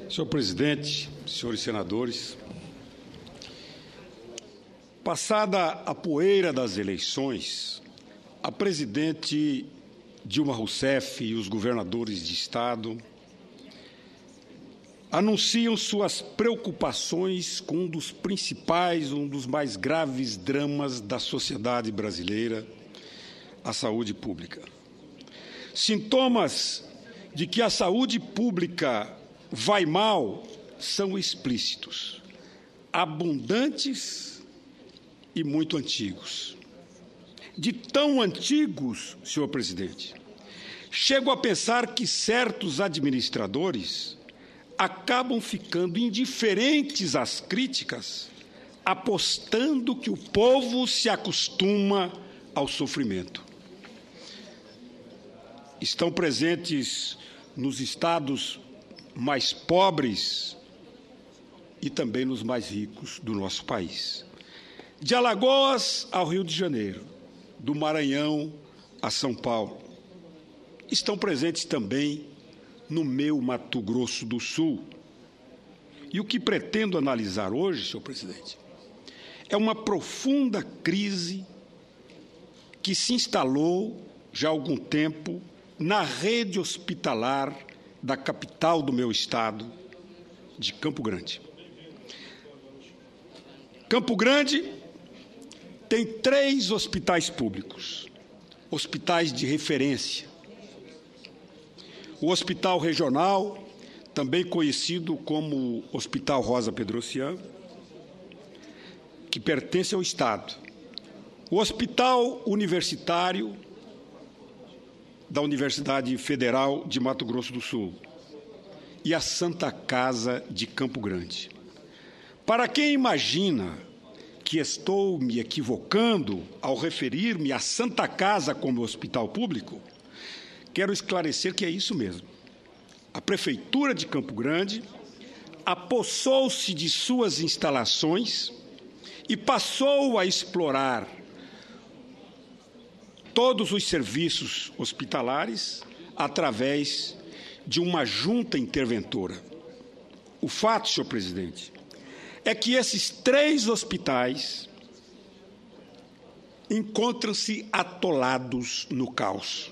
Senhor presidente, senhores senadores, passada a poeira das eleições, a presidente Dilma Rousseff e os governadores de Estado anunciam suas preocupações com um dos principais, um dos mais graves dramas da sociedade brasileira, a saúde pública. Sintomas de que a saúde pública vai mal são explícitos, abundantes e muito antigos. De tão antigos, senhor presidente, chego a pensar que certos administradores acabam ficando indiferentes às críticas, apostando que o povo se acostuma ao sofrimento. Estão presentes nos estados mais pobres e também nos mais ricos do nosso país. De Alagoas ao Rio de Janeiro, do Maranhão a São Paulo. Estão presentes também no meu Mato Grosso do Sul. E o que pretendo analisar hoje, senhor presidente, é uma profunda crise que se instalou já há algum tempo na rede hospitalar da capital do meu estado, de Campo Grande. Campo Grande tem 3 hospitais públicos, hospitais de referência. O Hospital Regional, também conhecido como Hospital Rosa Pedrocian, que pertence ao Estado. O Hospital Universitário da Universidade Federal de Mato Grosso do Sul e a Santa Casa de Campo Grande. Para quem imagina que estou me equivocando ao referir-me à Santa Casa como hospital público, quero esclarecer que é isso mesmo. A Prefeitura de Campo Grande apossou-se de suas instalações e passou a explorar todos os serviços hospitalares através de uma junta interventora. O fato, senhor presidente, é que esses 3 hospitais encontram-se atolados no caos.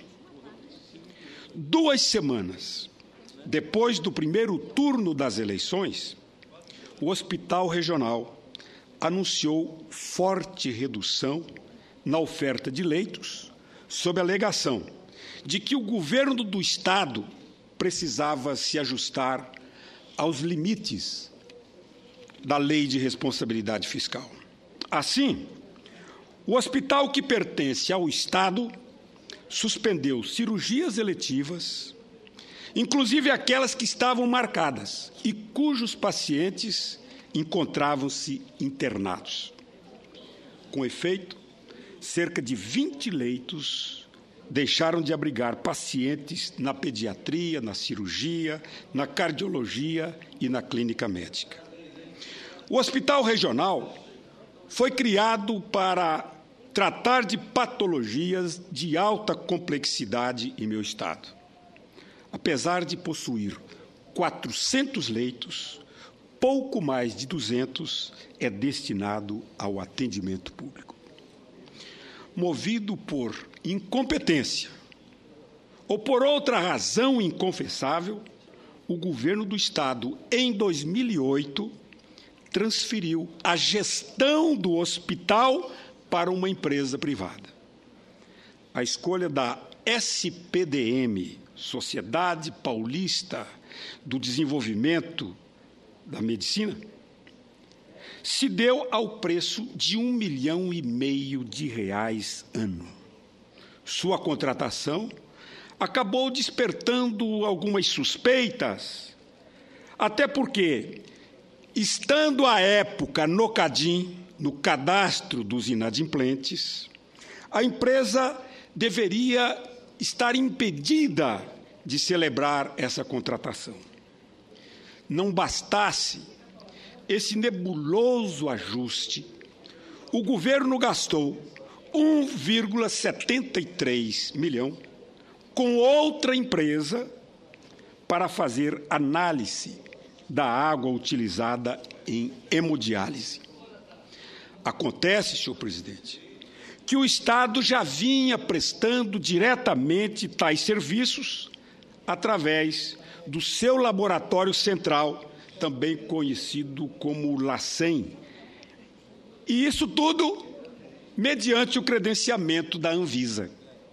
2 semanas depois do primeiro turno das eleições, o Hospital Regional anunciou forte redução na oferta de leitos, sob a alegação de que o governo do Estado precisava se ajustar aos limites da Lei de Responsabilidade Fiscal. Assim, o hospital que pertence ao Estado suspendeu cirurgias eletivas, inclusive aquelas que estavam marcadas e cujos pacientes encontravam-se internados. Com efeito, cerca de 20 leitos deixaram de abrigar pacientes na pediatria, na cirurgia, na cardiologia e na clínica médica. O Hospital Regional foi criado para tratar de patologias de alta complexidade em meu estado. Apesar de possuir 400 leitos, pouco mais de 200 é destinado ao atendimento público. Movido por incompetência ou por outra razão inconfessável, o governo do Estado, em 2008, transferiu a gestão do hospital para uma empresa privada. A escolha da SPDM, Sociedade Paulista do Desenvolvimento da Medicina, se deu ao preço de R$1,5 milhão ano. Sua contratação acabou despertando algumas suspeitas, até porque, estando à época no CADIM, no cadastro dos inadimplentes, a empresa deveria estar impedida de celebrar essa contratação. Não bastasse esse nebuloso ajuste, o governo gastou 1,73 milhão com outra empresa para fazer análise da água utilizada em hemodiálise. Acontece, senhor presidente, que o Estado já vinha prestando diretamente tais serviços através do seu laboratório central, também conhecido como LACEN, e isso tudo mediante o credenciamento da Anvisa.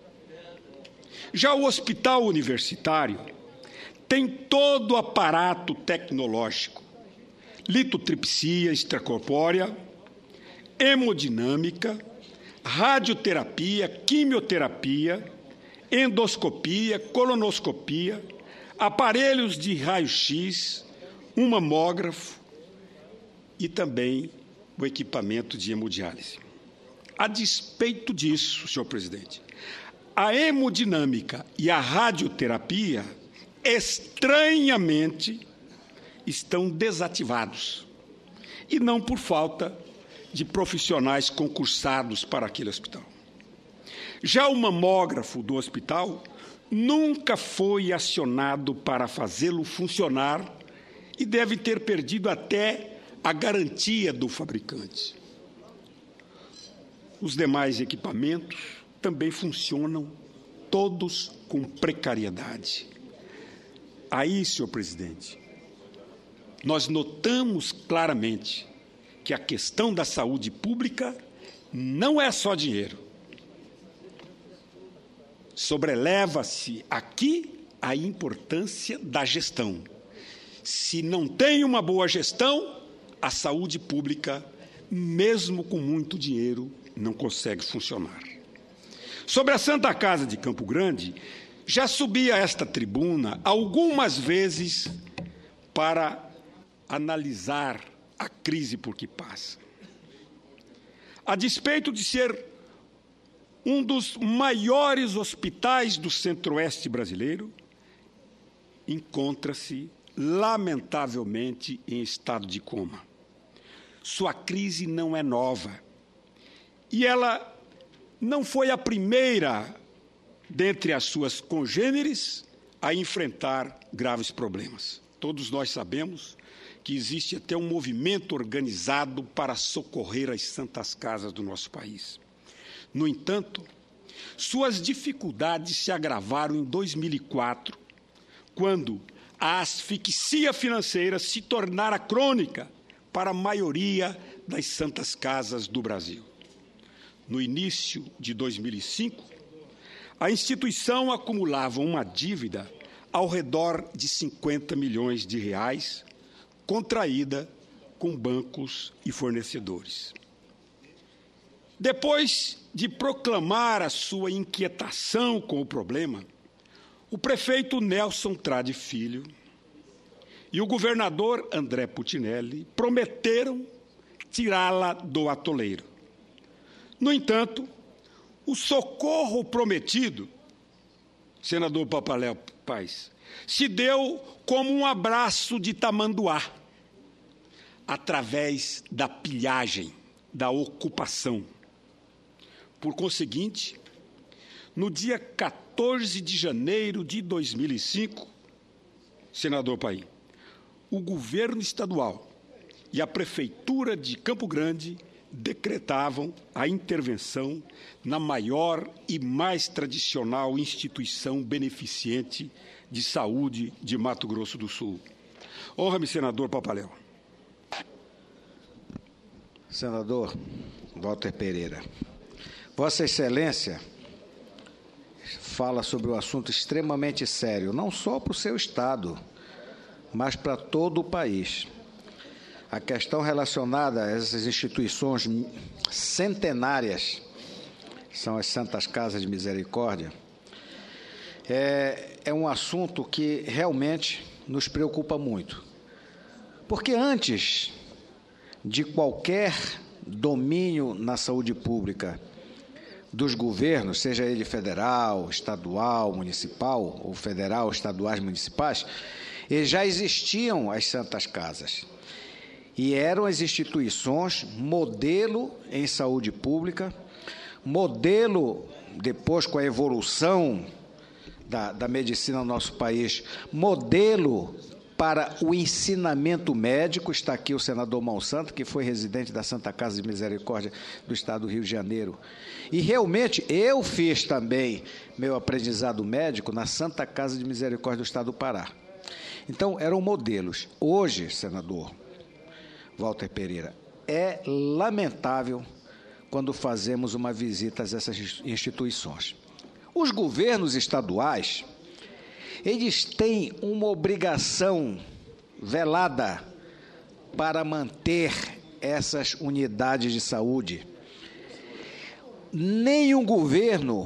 Já o hospital universitário tem todo o aparato tecnológico, litotripsia extracorpórea, hemodinâmica, radioterapia, quimioterapia, endoscopia, colonoscopia, aparelhos de raio-x, um mamógrafo e também o equipamento de hemodiálise. A despeito disso, senhor presidente, a hemodinâmica e a radioterapia, estranhamente, estão desativados, e não por falta de profissionais concursados para aquele hospital. Já o mamógrafo do hospital nunca foi acionado para fazê-lo funcionar e deve ter perdido até a garantia do fabricante. Os demais equipamentos também funcionam todos com precariedade. Aí, senhor presidente, nós notamos claramente que a questão da saúde pública não é só dinheiro. Sobreleva-se aqui a importância da gestão. Se não tem uma boa gestão, a saúde pública, mesmo com muito dinheiro, não consegue funcionar. Sobre a Santa Casa de Campo Grande, já subi a esta tribuna algumas vezes para analisar a crise por que passa. A despeito de ser um dos maiores hospitais do centro-oeste brasileiro, encontra-se, lamentavelmente, em estado de coma. Sua crise não é nova. E ela não foi a primeira, dentre as suas congêneres, a enfrentar graves problemas. Todos nós sabemos que existe até um movimento organizado para socorrer as santas casas do nosso país. No entanto, suas dificuldades se agravaram em 2004, quando a asfixia financeira se tornara crônica para a maioria das santas casas do Brasil. No início de 2005, a instituição acumulava uma dívida ao redor de 50 milhões de reais, contraída com bancos e fornecedores. Depois de proclamar a sua inquietação com o problema, o prefeito Nelson Trade Filho e o governador André Putinelli prometeram tirá-la do atoleiro. No entanto, o socorro prometido, senador Papaléu Paz, se deu como um abraço de tamanduá, através da pilhagem, da ocupação. Por conseguinte, no dia 14 de janeiro de 2005, senador Paim, o governo estadual e a prefeitura de Campo Grande decretavam a intervenção na maior e mais tradicional instituição beneficente de saúde de Mato Grosso do Sul. Honra-me, senador Papaléu. Senador Walter Pereira, Vossa Excelência fala sobre um assunto extremamente sério, não só para o seu Estado, mas para todo o país. A questão relacionada a essas instituições centenárias, são as Santas Casas de Misericórdia, é um assunto que realmente nos preocupa muito. Porque antes de qualquer domínio na saúde pública dos governos, seja ele federal, estadual, municipal, ou federal, estaduais, municipais, já existiam as Santas Casas. E eram as instituições modelo em saúde pública, modelo, depois com a evolução da medicina no nosso país, modelo para o ensinamento médico. Está aqui o senador Monsanto, que foi residente da Santa Casa de Misericórdia do Estado do Rio de Janeiro. E realmente eu fiz também meu aprendizado médico na Santa Casa de Misericórdia do Estado do Pará. Então, eram modelos. Hoje, senador Walter Pereira, é lamentável quando fazemos uma visita a essas instituições. Os governos estaduais, eles têm uma obrigação velada para manter essas unidades de saúde. Nenhum governo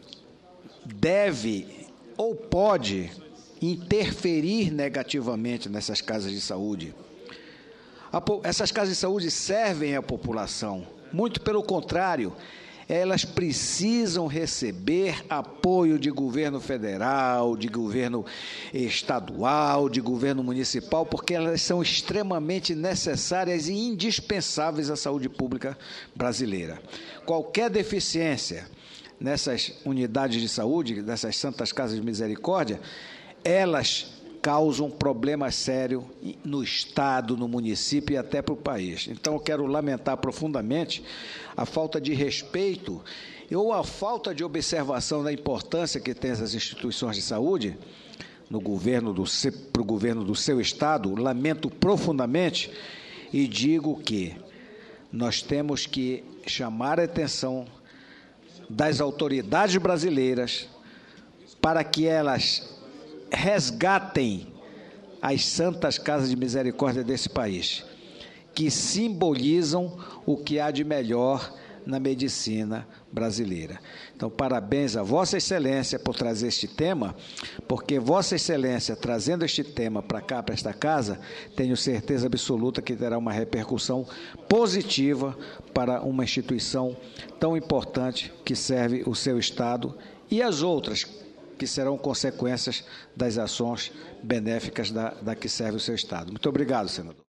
deve ou pode interferir negativamente nessas casas de saúde. Essas casas de saúde servem à população. Muito pelo contrário, elas precisam receber apoio de governo federal, de governo estadual, de governo municipal, porque elas são extremamente necessárias e indispensáveis à saúde pública brasileira. Qualquer deficiência nessas unidades de saúde, nessas santas casas de misericórdia, elas causam problema sério no Estado, no município e até para o país. Então, eu quero lamentar profundamente a falta de respeito ou a falta de observação da importância que tem essas instituições de saúde para o governo do seu Estado. Lamento profundamente e digo que nós temos que chamar a atenção das autoridades brasileiras para que elas resgatem as santas casas de misericórdia desse país, que simbolizam o que há de melhor na medicina brasileira. Então, parabéns a Vossa Excelência por trazer este tema, porque Vossa Excelência, trazendo este tema para cá, para esta casa, tenho certeza absoluta que terá uma repercussão positiva para uma instituição tão importante que serve o seu Estado e as outras que serão consequências das ações benéficas da que serve o seu Estado. Muito obrigado, senador.